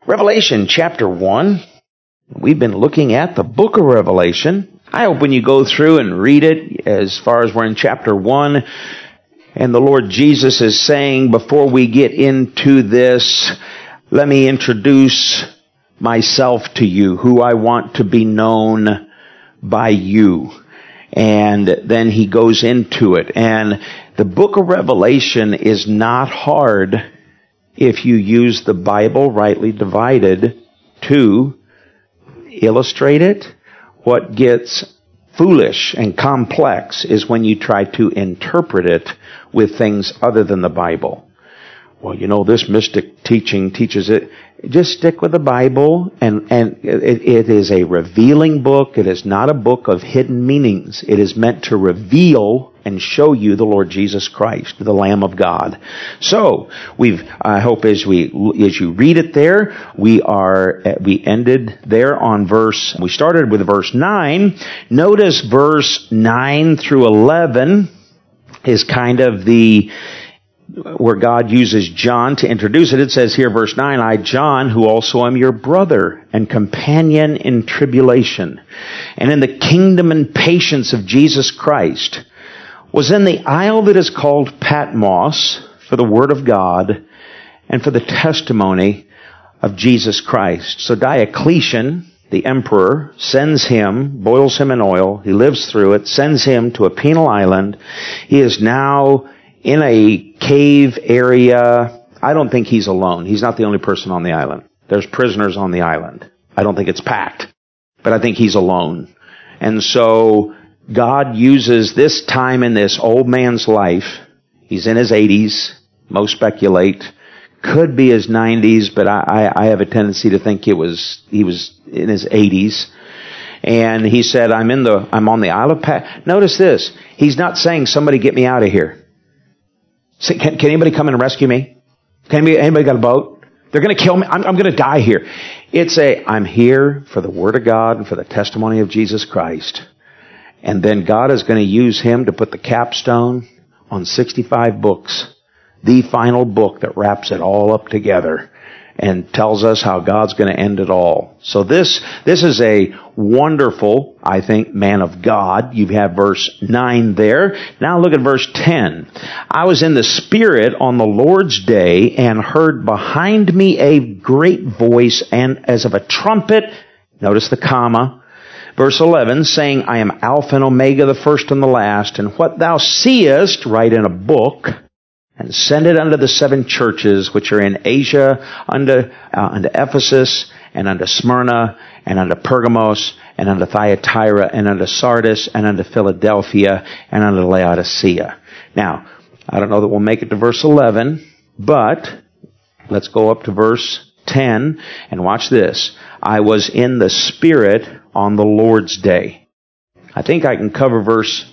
Revelation chapter 1. We've been looking at the book of Revelation. I hope when you go through and read it, as far as we're in chapter 1, and the Lord Jesus is saying, before we get into this, let me introduce myself to you, who I want to be known by you. And then he goes into it. And the book of Revelation is not hard if you use the Bible rightly divided to illustrate it. What gets foolish and complex is when you try to interpret it with things other than the Bible. Well, you know, this mystic teaching teaches it. Just stick with the Bible, and it is a revealing book. It is not a book of hidden meanings. It is meant to reveal and show you the Lord Jesus Christ, the Lamb of God. So, I hope as you read it there, we ended there on we started with verse 9. Notice verse 9 through 11 is kind of where God uses John to introduce it. It says here, verse 9, I, John, who also am your brother and companion in tribulation, and in the kingdom and patience of Jesus Christ, was in the isle that is called Patmos for the word of God and for the testimony of Jesus Christ. So Diocletian, the emperor, sends him, boils him in oil, he lives through it, sends him to a penal island. He is now in a cave area. I don't think he's alone. He's not the only person on the island. There's prisoners on the island. I don't think it's packed, but I think he's alone. And so God uses this time in this old man's life. He's in his 80s. Most speculate. Could be his 90s, but I have a tendency to think he was in his 80s. And he said, I'm on the Isle of Patmos. Notice this. He's not saying, somebody get me out of here. Can anybody come and rescue me? Anybody got a boat? They're going to kill me. I'm going to die here. I'm here for the Word of God and for the testimony of Jesus Christ. And then God is going to use him to put the capstone on 65 books. The final book that wraps it all up together and tells us how God's going to end it all. So this is a wonderful, I think, man of God. You have verse 9 there. Now look at verse 10. I was in the Spirit on the Lord's day and heard behind me a great voice and as of a trumpet, notice the comma, verse 11, saying, I am Alpha and Omega, the first and the last, and what thou seest, write in a book, and send it unto the 7 churches which are in Asia, unto Ephesus, and unto Smyrna, and unto Pergamos, and unto Thyatira, and unto Sardis, and unto Philadelphia, and unto Laodicea. Now, I don't know that we'll make it to verse 11, but let's go up to verse 10, and watch this. I was in the Spirit on the Lord's day. I think I can cover verse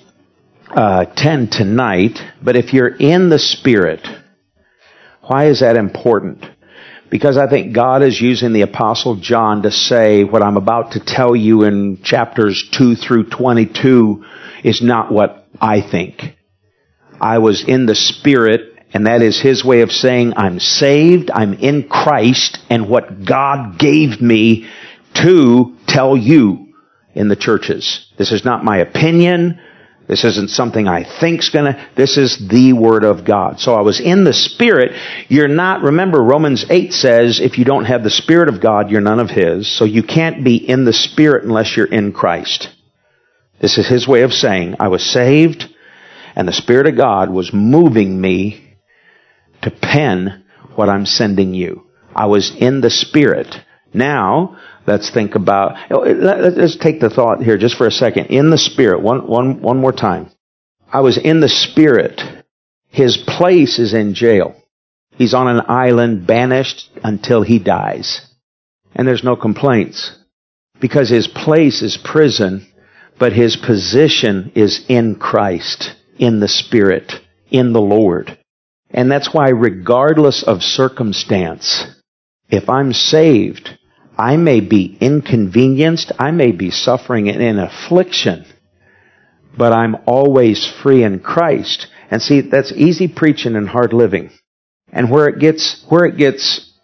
10 tonight, but if you're in the Spirit, why is that important? Because I think God is using the Apostle John to say what I'm about to tell you in chapters 2 through 22 is not what I think. I was in the Spirit, and that is his way of saying I'm saved, I'm in Christ, and what God gave me to tell you in the churches. This is not my opinion. This isn't something I think's this is the Word of God. So I was in the Spirit. Remember Romans 8 says, if you don't have the Spirit of God, you're none of His. So you can't be in the Spirit unless you're in Christ. This is His way of saying, I was saved, and the Spirit of God was moving me to pen what I'm sending you. I was in the Spirit. Now, let's think about, let's take the thought here just for a second. In the Spirit, one more time. I was in the Spirit. His place is in jail. He's on an island banished until he dies. And there's no complaints. Because his place is prison, but his position is in Christ, in the Spirit, in the Lord. And that's why regardless of circumstance, if I'm saved, I may be inconvenienced, I may be suffering in affliction, but I'm always free in Christ. And see, that's easy preaching and hard living. And where it gets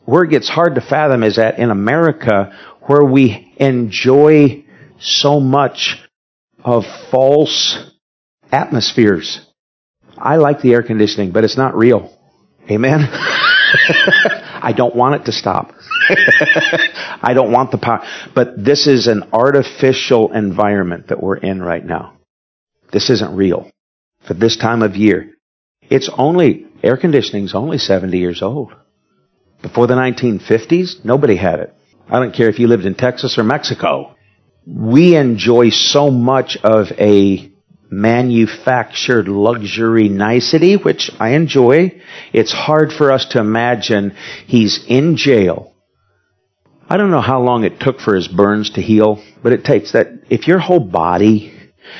where it gets hard to fathom is that in America, where we enjoy so much of false atmospheres. I like the air conditioning, but it's not real. Amen? I don't want it to stop. I don't want the power. But this is an artificial environment that we're in right now. This isn't real. For this time of year. Air conditioning's only 70 years old. Before the 1950s, nobody had it. I don't care if you lived in Texas or Mexico. We enjoy so much of a manufactured luxury nicety, which I enjoy. It's hard for us to imagine he's in jail. I don't know how long it took for his burns to heal, but it takes that. If your whole body,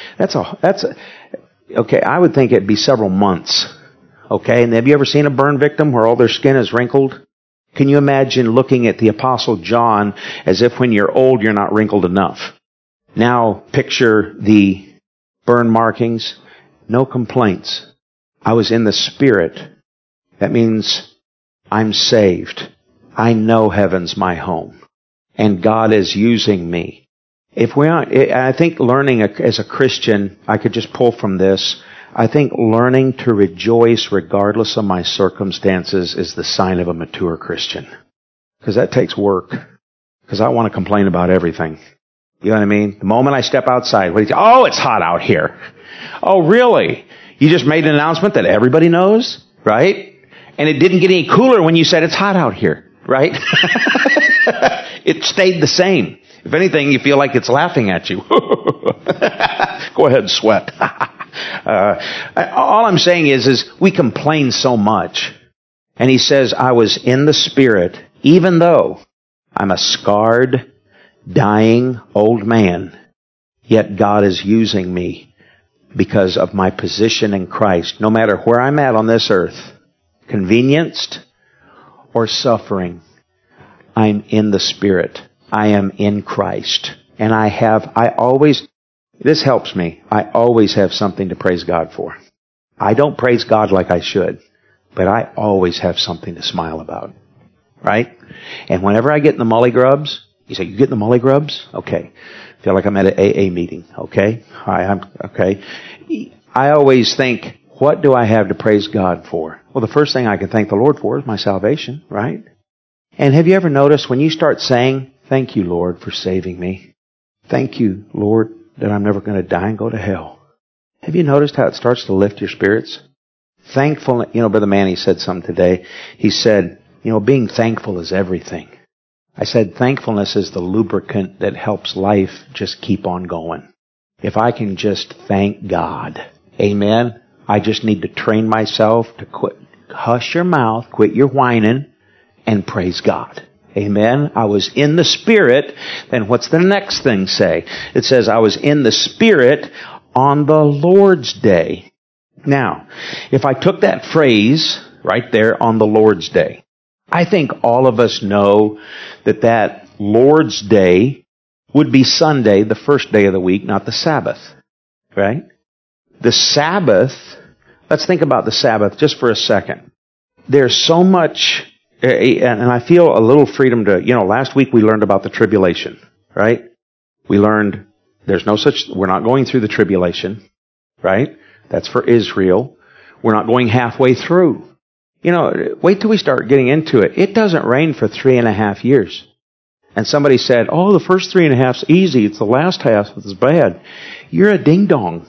okay, I would think it'd be several months. Okay, and have you ever seen a burn victim where all their skin is wrinkled? Can you imagine looking at the Apostle John as if when you're old, you're not wrinkled enough? Now, picture the burn markings. No complaints. I was in the Spirit. That means I'm saved. I know heaven's my home. And God is using me. I think learning as a Christian, I could just pull from this. I think learning to rejoice regardless of my circumstances is the sign of a mature Christian. Because that takes work. Because I want to complain about everything. You know what I mean? The moment I step outside, what do you say? Oh, it's hot out here. Oh, really? You just made an announcement that everybody knows, right? And it didn't get any cooler when you said it's hot out here, right? It stayed the same. If anything, you feel like it's laughing at you. Go ahead and sweat. All I'm saying is we complain so much. And he says, I was in the Spirit, even though I'm a scarred, dying old man, yet God is using me because of my position in Christ. No matter where I'm at on this earth, convenienced or suffering, I'm in the Spirit. I am in Christ. And this helps me. I always have something to praise God for. I don't praise God like I should, but I always have something to smile about. Right? And whenever I get in the mully grubs, you say, you get in the mully grubs? Okay. Feel like I'm at an AA meeting. Okay. Okay. I always think, what do I have to praise God for? Well, the first thing I can thank the Lord for is my salvation, right? And have you ever noticed when you start saying, thank you, Lord, for saving me. Thank you, Lord, that I'm never going to die and go to hell. Have you noticed how it starts to lift your spirits? Thankful, Brother Manny said something today. He said, being thankful is everything. I said, thankfulness is the lubricant that helps life just keep on going. If I can just thank God, amen, I just need to train myself to quit. Hush your mouth, quit your whining, and praise God. Amen. I was in the Spirit. Then what's the next thing say? It says, I was in the Spirit on the Lord's Day. Now, if I took that phrase right there, on the Lord's Day, I think all of us know that Lord's Day would be Sunday, the first day of the week, not the Sabbath. Right? The Sabbath, let's think about the Sabbath just for a second. There's so much, and I feel a little freedom to, last week we learned about the tribulation, right? We learned we're not going through the tribulation, right? That's for Israel. We're not going halfway through. Wait till we start getting into it. It doesn't rain for 3.5 years. And somebody said, oh, the first 3.5's easy. It's the last half that's bad. You're a ding-dong.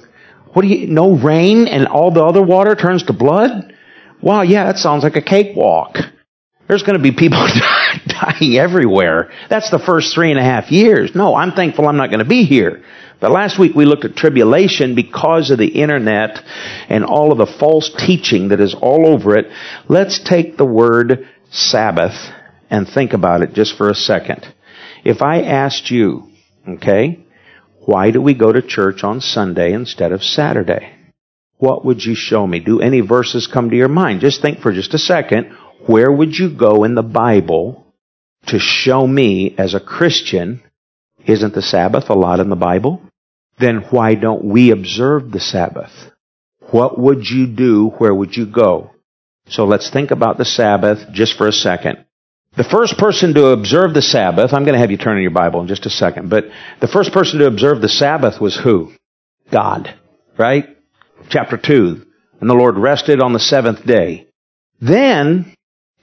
No rain and all the other water turns to blood? Wow, yeah, that sounds like a cakewalk. There's going to be people dying everywhere. That's the first 3.5 years. No, I'm thankful I'm not going to be here. But last week we looked at tribulation because of the internet and all of the false teaching that is all over it. Let's take the word Sabbath and think about it just for a second. If I asked you, okay, why do we go to church on Sunday instead of Saturday? What would you show me? Do any verses come to your mind? Just think for just a second. Where would you go in the Bible to show me as a Christian, isn't the Sabbath a lot in the Bible? Then why don't we observe the Sabbath? What would you do? Where would you go? So let's think about the Sabbath just for a second. The first person to observe the Sabbath, I'm going to have you turn in your Bible in just a second, but the first person to observe the Sabbath was who? God, right? Chapter 2. And the Lord rested on the seventh day. Then,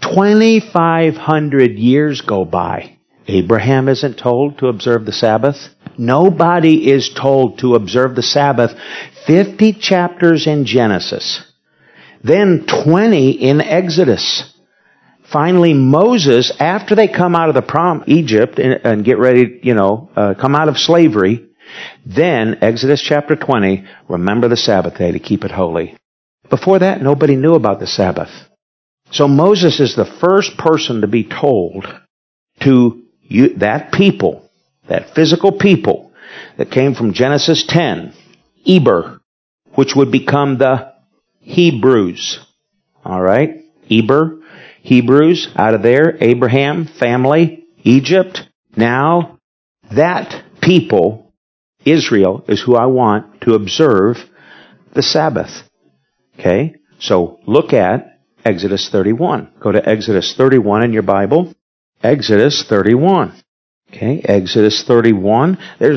2,500 years go by. Abraham isn't told to observe the Sabbath. Nobody is told to observe the Sabbath. 50 chapters in Genesis. Then 20 in Exodus. Finally, Moses, after they come out of the Egypt and get ready, come out of slavery, then Exodus chapter 20, remember the Sabbath day to keep it holy. Before that, nobody knew about the Sabbath. So Moses is the first person to be told to that people, that physical people that came from Genesis 10, Eber, which would become the Hebrews. All right? Eber, Hebrews, out of there, Abraham, family, Egypt. Now, that people, Israel, is who I want to observe the Sabbath. Okay? So, look at Exodus 31. Go to Exodus 31 in your Bible. Exodus 31. Okay? Exodus 31.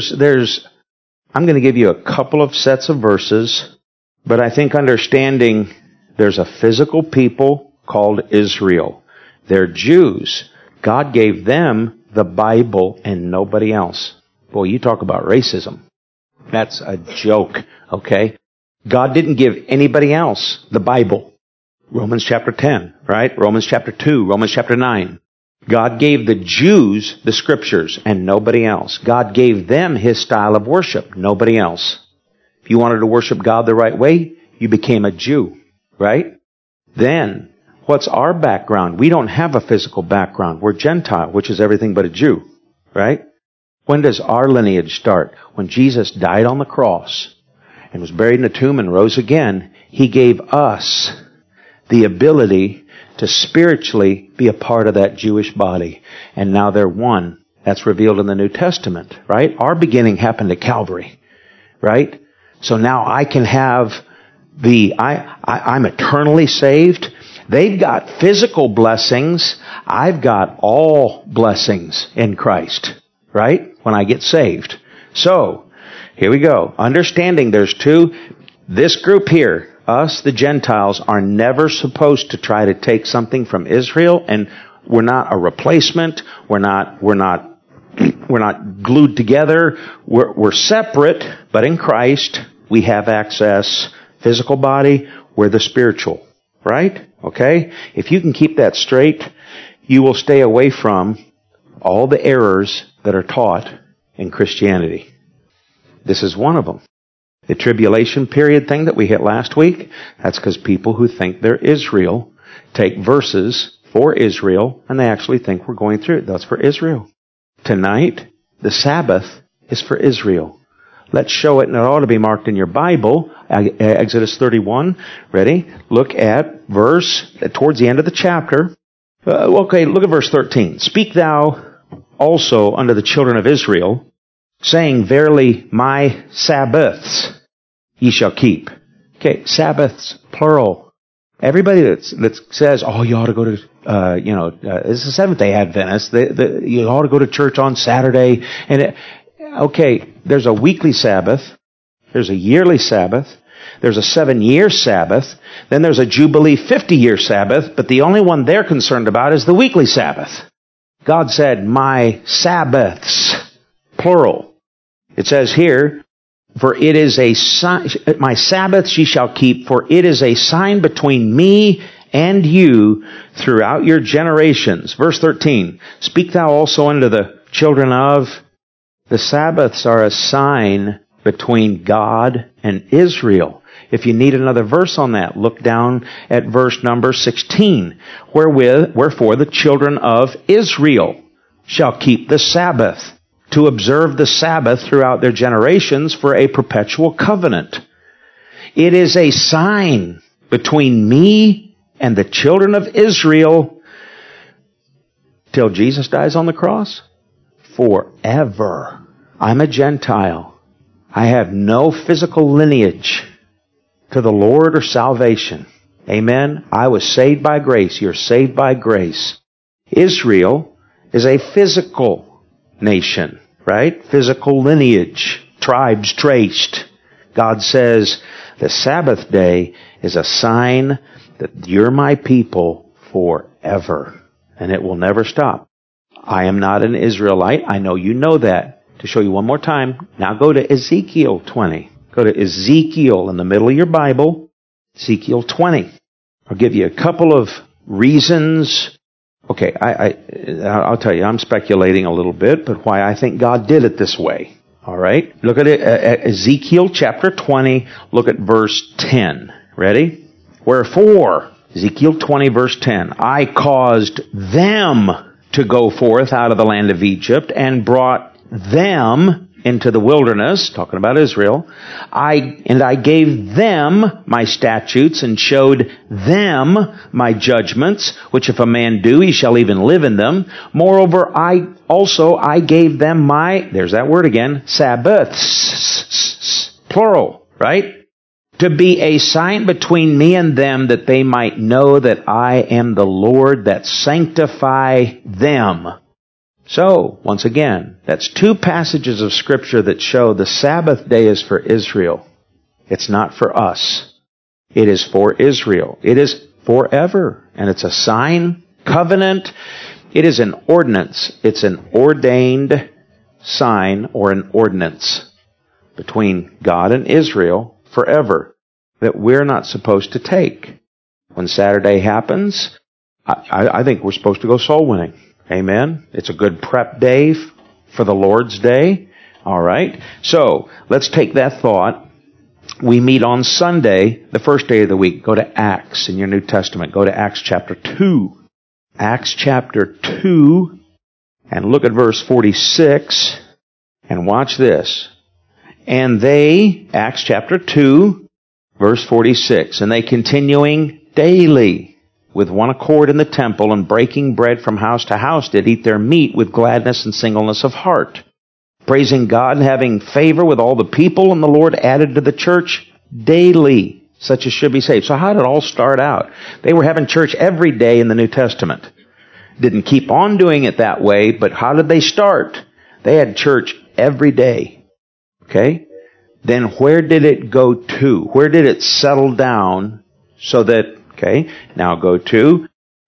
I'm going to give you a couple of sets of verses, but I think understanding there's a physical people called Israel. They're Jews. God gave them the Bible and nobody else. Boy, you talk about racism. That's a joke, okay? God didn't give anybody else the Bible. Romans chapter 10, right? Romans chapter 2, Romans chapter 9. God gave the Jews the Scriptures and nobody else. God gave them His style of worship, nobody else. If you wanted to worship God the right way, you became a Jew, right? Then, what's our background? We don't have a physical background. We're Gentile, which is everything but a Jew, right? When does our lineage start? When Jesus died on the cross and was buried in a tomb and rose again, He gave us the ability to spiritually be a part of that Jewish body. And now they're one. That's revealed in the New Testament, right? Our beginning happened at Calvary, right? So now I can have I'm eternally saved. They've got physical blessings. I've got all blessings in Christ, right? When I get saved. So, here we go. Understanding there's two. This group here, us, the Gentiles, are never supposed to try to take something from Israel, and we're not a replacement. We're not glued together. We're separate, but in Christ, we have access. Physical body, we're the spiritual. Right? Okay? If you can keep that straight, you will stay away from all the errors that are taught in Christianity. This is one of them. The tribulation period thing that we hit last week, that's because people who think they're Israel take verses for Israel and they actually think we're going through it. That's for Israel. Tonight, the Sabbath is for Israel. Let's show it, and it ought to be marked in your Bible. Exodus 31. Ready? Look at verse, towards the end of the chapter. Okay, look at verse 13. Speak thou also unto the children of Israel, saying, Verily my Sabbaths ye shall keep. Okay, Sabbaths, plural. Everybody that says, oh, you ought to go to, it's the Seventh-day Adventist. You ought to go to church on Saturday. Okay, there's a weekly Sabbath. There's a yearly Sabbath. There's a 7-year Sabbath. Then there's a Jubilee 50-year Sabbath. But the only one they're concerned about is the weekly Sabbath. God said, my Sabbaths, plural. It says here, for it is a sign, my Sabbaths ye shall keep, for it is a sign between me and you throughout your generations. Verse 13, speak thou also unto the children of... The Sabbaths are a sign between God and Israel. If you need another verse on that, look down at verse number 16. Wherefore the children of Israel shall keep the Sabbath, to observe the Sabbath throughout their generations for a perpetual covenant. It is a sign between me and the children of Israel till Jesus dies on the cross. Forever. I'm a Gentile. I have no physical lineage to the Lord or salvation. Amen? I was saved by grace. You're saved by grace. Israel is a physical nation, right? Physical lineage, tribes traced. God says the Sabbath day is a sign that you're my people forever, and it will never stop. I am not an Israelite. I know you know that. To show you one more time, now go to Ezekiel 20. Go to Ezekiel in the middle of your Bible, Ezekiel 20. I'll give you a couple of reasons. Okay, I'll tell you, I'm speculating a little bit, but why I think God did it this way. All right? Look at it, Ezekiel chapter 20, look at verse 10. Ready? Wherefore, Ezekiel 20 verse 10, I caused them to go forth out of the land of Egypt and brought them into the wilderness, talking about Israel. I gave them my statutes and showed them my judgments, which if a man do, he shall even live in them. Moreover, I gave them my, there's that word again, Sabbaths, plural, right? To be a sign between me and them, that they might know that I am the Lord that sanctify them. So, once again, that's two passages of Scripture that show the Sabbath day is for Israel. It's not for us. It is for Israel. It is forever. And it's a sign, covenant. It is an ordinance. It's an ordained sign or an ordinance between God and Israel forever that we're not supposed to take. When Saturday happens, I think we're supposed to go soul winning. Amen. It's a good prep day for the Lord's Day. All right. So, let's take that thought. We meet on Sunday, the first day of the week. Go to Acts in your New Testament. Go to Acts chapter 2. Acts chapter 2. And look at verse 46. And watch this. And they, Acts chapter 2, verse 46. And they continuing daily with one accord in the temple, and breaking bread from house to house, did eat their meat with gladness and singleness of heart, praising God and having favor with all the people. And the Lord added to the church daily such as should be saved. So how did it all start out? They were having church every day in the New Testament. Didn't keep on doing it that way, but how did they start? They had church every day. Okay? Then where did it go to? Where did it settle down so that, okay, now go to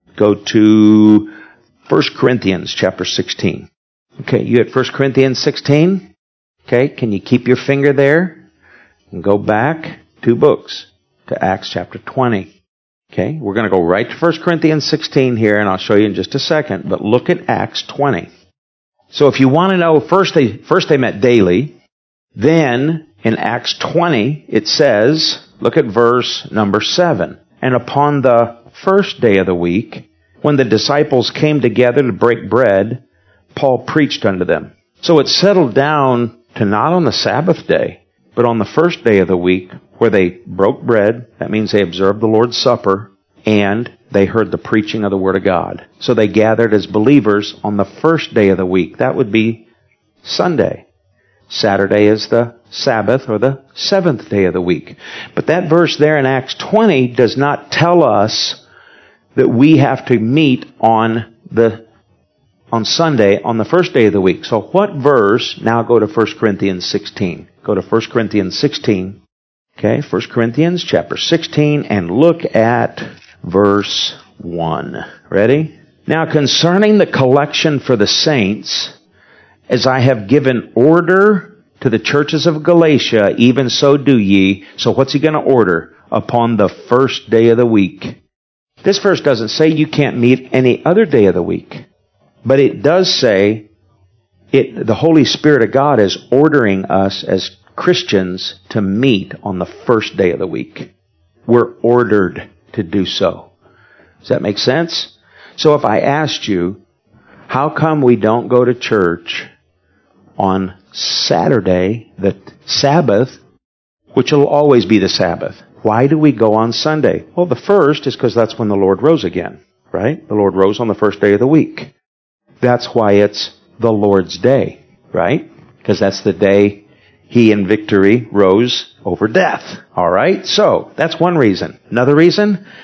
1 Corinthians chapter 16. Okay, you at 1 Corinthians 16? Okay, can you keep your finger there? And go back 2 books to Acts chapter 20. Okay, we're going to go right to 1 Corinthians 16 here, and I'll show you in just a second, but look at Acts 20. So if you want to know, first they met daily, then in Acts 20 it says, look at verse number 7. And upon the first day of the week, when the disciples came together to break bread, Paul preached unto them. So it settled down to not on the Sabbath day, but on the first day of the week, where they broke bread. That means they observed the Lord's Supper, and they heard the preaching of the Word of God. So they gathered as believers on the first day of the week. That would be Sunday. Saturday is the Sabbath, or the 7th day of the week. But that verse there in Acts 20 does not tell us that we have to meet on Sunday, on the first day of the week. So what verse? Now go to 1 Corinthians 16. Go to 1 Corinthians 16. Okay, 1 Corinthians chapter 16, and look at verse 1. Ready? Now concerning the collection for the saints, as I have given order to the churches of Galatia, even so do ye. So what's he going to order? Upon the first day of the week. This verse doesn't say you can't meet any other day of the week. But it does say the Holy Spirit of God is ordering us as Christians to meet on the first day of the week. We're ordered to do so. Does that make sense? So if I asked you, how come we don't go to church on Saturday, the Sabbath, which will always be the Sabbath? Why do we go on Sunday? Well, the first is because that's when the Lord rose again, right? The Lord rose on the first day of the week. That's why it's the Lord's Day, right? Because that's the day He in victory rose over death. All right? So, that's one reason. Another reason,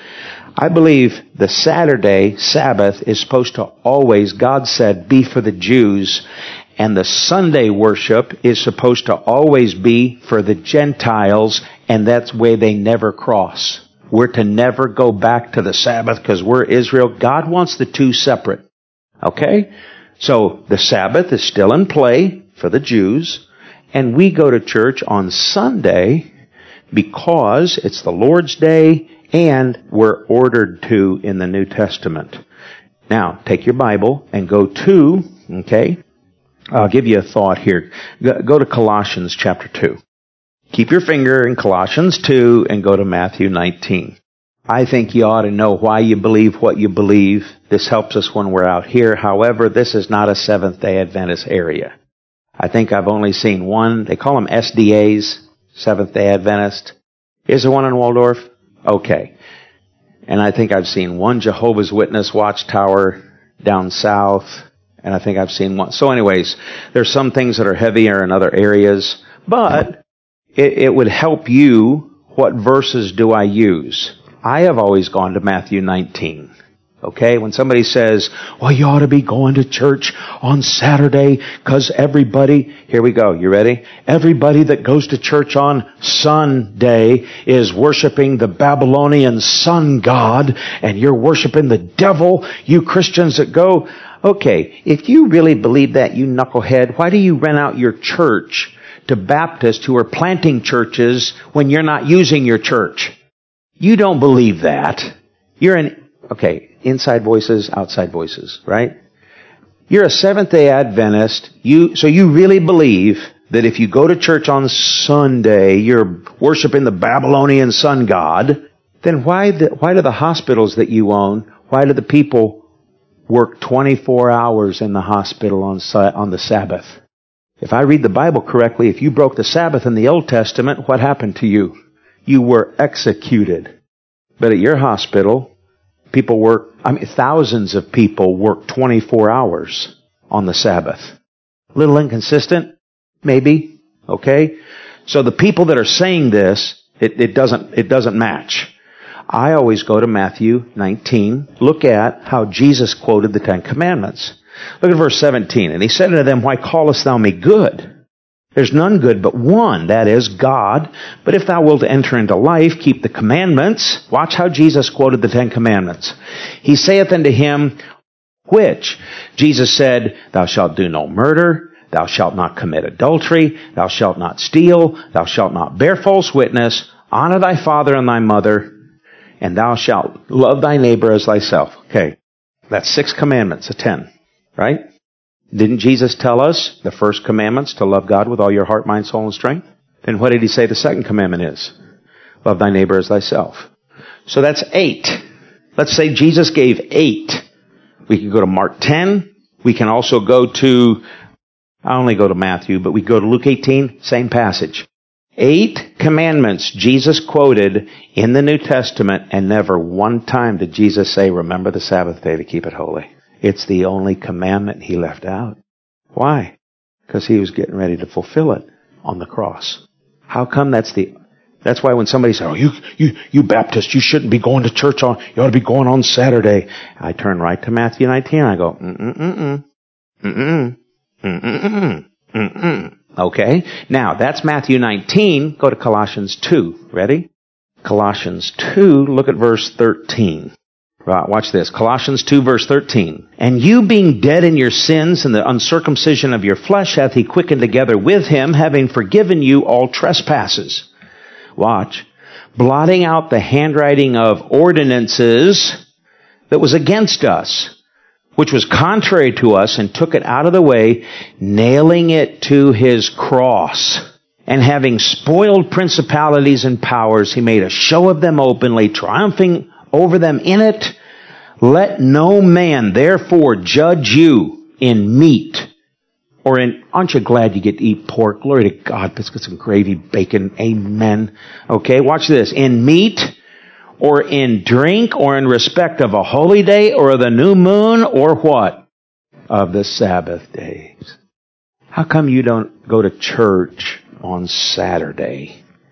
I believe the Saturday Sabbath is supposed to always, God said, be for the Jews, and the Sunday worship is supposed to always be for the Gentiles, and that's where they never cross. We're to never go back to the Sabbath because we're Israel. God wants the two separate. Okay? So the Sabbath is still in play for the Jews, and we go to church on Sunday because it's the Lord's Day and we're ordered to in the New Testament. Now, take your Bible and go to, okay, I'll give you a thought here. Go to Colossians chapter 2. Keep your finger in Colossians 2 and go to Matthew 19. I think you ought to know why you believe what you believe. This helps us when we're out here. However, this is not a Seventh-day Adventist area. I think I've only seen one. They call them SDAs, Seventh-day Adventist. Is there one in Waldorf? Okay. And I think I've seen one Jehovah's Witness watchtower down south. And I think I've seen one. So anyways, there's some things that are heavier in other areas. But it would help you. What verses do I use? I have always gone to Matthew 19. Okay? When somebody says, well, you ought to be going to church on Saturday because everybody, here we go, you ready? Everybody that goes to church on Sunday is worshiping the Babylonian sun god and you're worshiping the devil, you Christians that go. Okay, if you really believe that, you knucklehead, why do you rent out your church to Baptists who are planting churches when you're not using your church? You don't believe that. You're inside voices, outside voices, right? You're a Seventh-day Adventist. So you really believe that if you go to church on Sunday, you're worshiping the Babylonian sun god, then why do the hospitals that you own, why do the people work 24 hours in the hospital on the Sabbath? If I read the Bible correctly, if you broke the Sabbath in the Old Testament, what happened to you? You were executed. But at your hospital, thousands of people work 24 hours on the Sabbath. A little inconsistent? Maybe. Okay? So the people that are saying this, it doesn't match. I always go to Matthew 19, look at how Jesus quoted the Ten Commandments. Look at verse 17. And he said unto them, why callest thou me good? There's none good but one, that is, God. But if thou wilt enter into life, keep the commandments. Watch how Jesus quoted the Ten Commandments. He saith unto him, which? Jesus said, thou shalt do no murder, thou shalt not commit adultery, thou shalt not steal, thou shalt not bear false witness, honor thy father and thy mother, and thou shalt love thy neighbor as thyself. Okay, that's 6 commandments of 10, right? Didn't Jesus tell us the first commandment's to love God with all your heart, mind, soul, and strength? Then what did he say the second commandment is? Love thy neighbor as thyself. So that's 8. Let's say Jesus gave 8. We can go to Mark 10. We can also go to, I only go to Matthew, but we go to Luke 18, same passage. 8 commandments Jesus quoted in the New Testament, and never one time did Jesus say, remember the Sabbath day to keep it holy. It's the only commandment he left out. Why? Because he was getting ready to fulfill it on the cross. How come that's why when somebody says, oh, you Baptist, you shouldn't be going to church you ought to be going on Saturday. I turn right to Matthew 19 and I go, Okay? Now, that's Matthew 19. Go to Colossians 2. Ready? Colossians 2, look at verse 13. Right, watch this. Colossians 2 verse 13. And you being dead in your sins and the uncircumcision of your flesh hath he quickened together with him, having forgiven you all trespasses. Watch. Blotting out the handwriting of ordinances that was against us, which was contrary to us, and took it out of the way, nailing it to his cross. And having spoiled principalities and powers, he made a show of them openly, triumphing over them in it. Let no man therefore judge you in meat or in, aren't you glad you get to eat pork? Glory to God. Let's get some gravy, bacon. Amen. Okay, watch this. In meat or in drink or in respect of a holy day or of the new moon or what? Of the Sabbath days. How come you don't go to church on Saturday?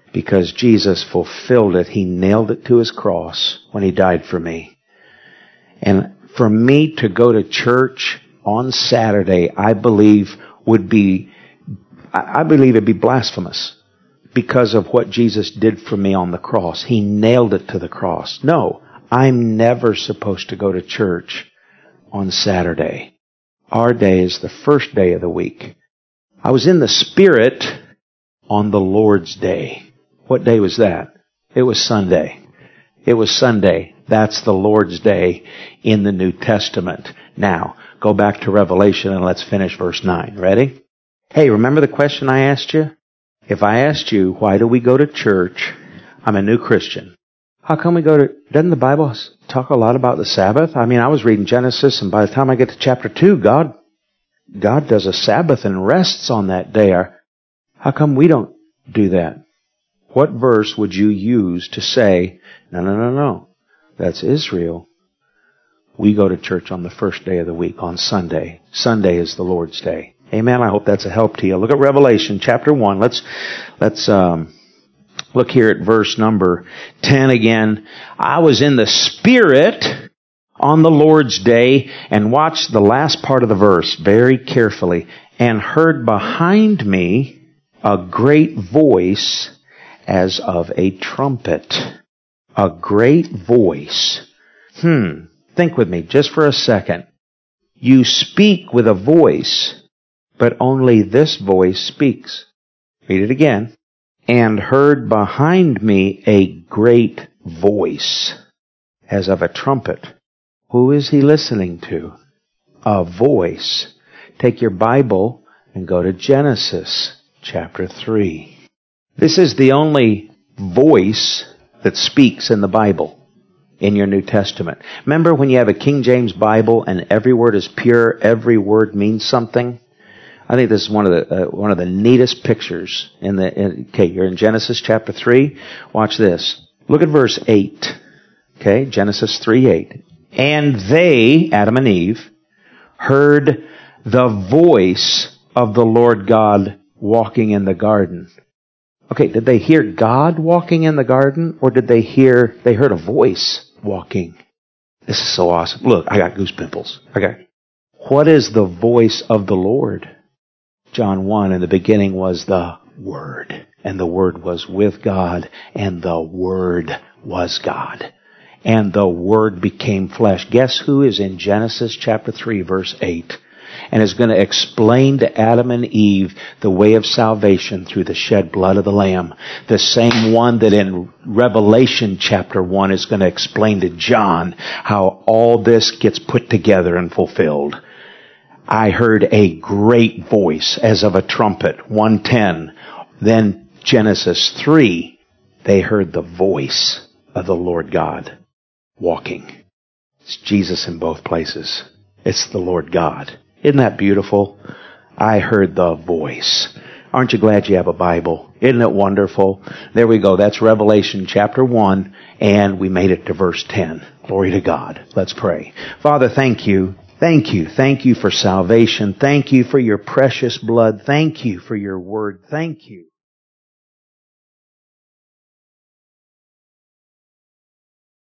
because Jesus fulfilled it. He nailed it to His cross when He died for me. And for me to go to church on Saturday, I believe it'd be blasphemous because of what Jesus did for me on the cross. He nailed it to the cross. No, I'm never supposed to go to church on Saturday. Our day is the first day of the week. I was in the Spirit on the Lord's Day. What day was that? It was Sunday. It was Sunday. That's the Lord's Day in the New Testament. Now, go back to Revelation and let's finish verse 9. Ready? Hey, remember the question I asked you? If I asked you, why do we go to church? I'm a new Christian. How come we go to... Doesn't the Bible talk a lot about the Sabbath? I mean, I was reading Genesis, and by the time I get to chapter 2, God does a Sabbath and rests on that day. How come we don't do that? What verse would you use to say, no, that's Israel. We go to church on the first day of the week, on Sunday. Sunday is the Lord's Day. Amen. I hope that's a help to you. Look at Revelation chapter 1. Let's look here at verse number 10 again. I was in the Spirit on the Lord's Day, and watch the last part of the verse very carefully, and heard behind me a great voice as of a trumpet. A great voice. Think with me just for a second. You speak with a voice, but only this voice speaks. Read it again. And heard behind me a great voice as of a trumpet. Who is he listening to? A voice. Take your Bible and go to Genesis chapter 3. This is the only voice that speaks in the Bible, in your New Testament. Remember when you have a King James Bible and every word is pure, every word means something? I think this is one of the neatest pictures you're in Genesis chapter 3. Watch this. Look at verse 8. Okay, Genesis 3:8. And they, Adam and Eve, heard the voice of the Lord God walking in the garden. Okay, did they hear God walking in the garden, or did they heard a voice walking? This is so awesome. Look, I got goose pimples. Okay. What is the voice of the Lord? John 1, in the beginning was the Word, and the Word was with God, and the Word was God. And the Word became flesh. Guess who is in Genesis chapter 3, verse 8? And is going to explain to Adam and Eve the way of salvation through the shed blood of the Lamb. The same one that in Revelation chapter 1 is going to explain to John how all this gets put together and fulfilled. I heard a great voice as of a trumpet, 1:10. Then Genesis 3, they heard the voice of the Lord God walking. It's Jesus in both places. It's the Lord God. Isn't that beautiful? I heard the voice. Aren't you glad you have a Bible? Isn't it wonderful? There we go. That's Revelation chapter 1, and we made it to verse 10. Glory to God. Let's pray. Father, thank you. Thank you. Thank you for salvation. Thank you for your precious blood. Thank you for your word. Thank you.